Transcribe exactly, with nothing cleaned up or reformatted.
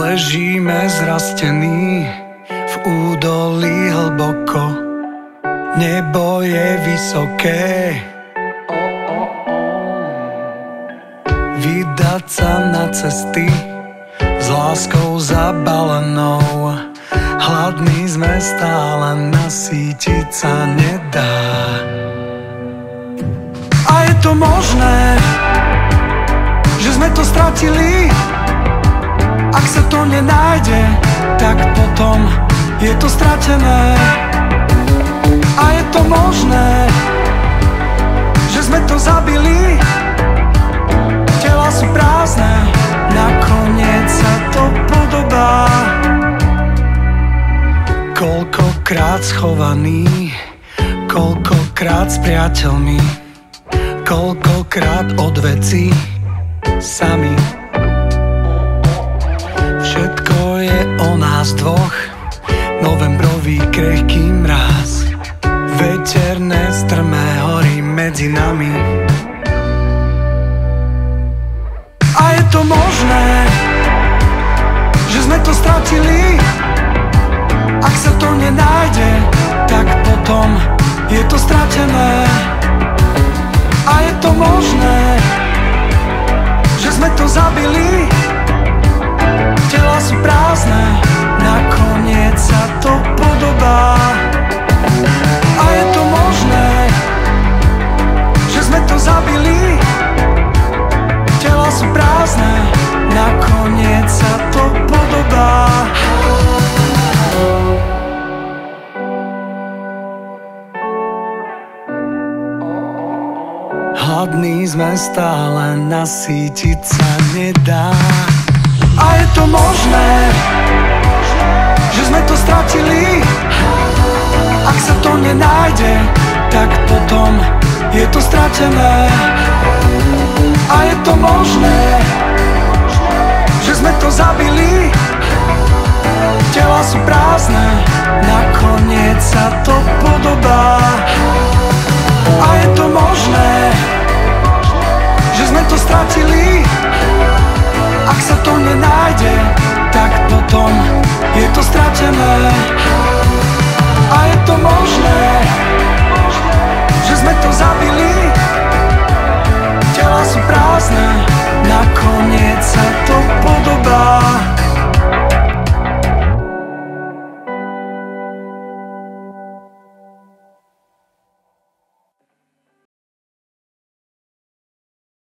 Ležíme zrastení v údolí hlboko, nebo je vysoké. Vydať sa na cesty s láskou zabalenou. Hladní sme stále, nasýtiť sa nedá. A je to možné, že sme to stratili. Ak sa to nenájde, tak potom je to stratené. A je to možné, že sme to zabili. Tela sú prázdne, nakoniec sa to podobá. Koľkokrát schovaný, koľkokrát s priateľmi, koľkokrát od vecí sami. Všetko je o nás dvoch, novembrový krehký mráz, veterné strmé hory medzi nami. A je to možné, že sme to stratili. Ak sa to nenájde, tak potom je to stratené. A je to možné, že sme to zabili. Tela sú prázdne, nakoniec sa to podobá. A je to možné, že sme to zabili. Tela sú prázdne, nakoniec sa to podobá. Hladní sme stále, nasýtiť sa nedá. A je to možné, že sme to stratili. Ak sa to nenájde, tak potom je to stratené. A je to možné,